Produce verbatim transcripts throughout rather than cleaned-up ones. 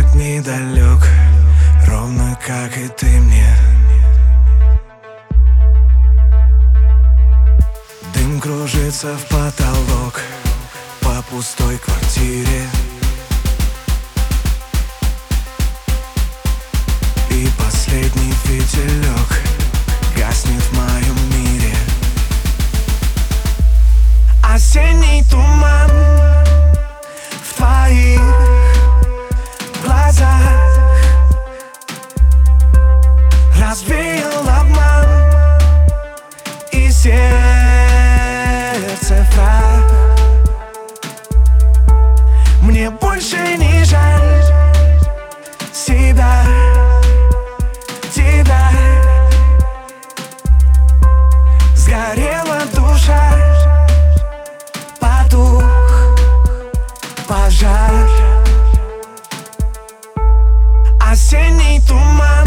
от недалек, ровно как и ты мне. Дым кружится в потолок по пустой квартире, и последний фитилек гаснет в моем мире. Осенний туман в твоих глазах развеял обман, и сердце фраг. Мне больше не жаль себя, тебя. Сгорела душа, потух пожар. Осенний туман.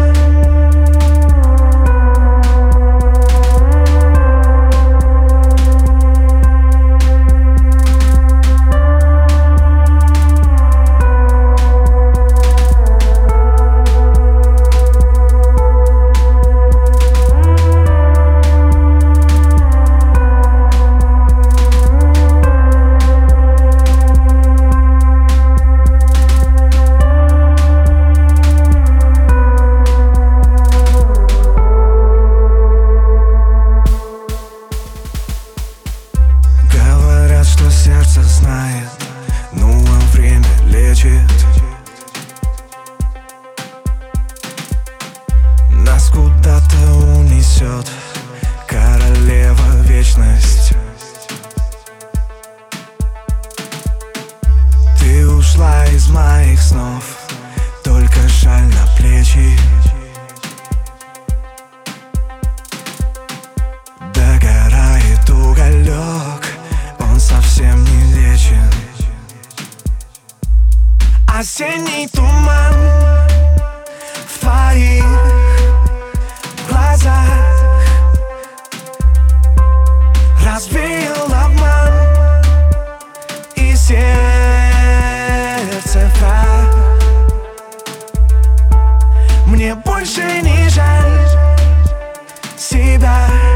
Что сердце знает, ну а время лечит. Нас куда-то унесет королева вечность. Ты ушла из моих снов, только шаль на плечи. Догорает уголек, совсем не лечен. Осенний туман в твоих глазах развеял обман, и сердце фраг. Мне больше не жаль себя.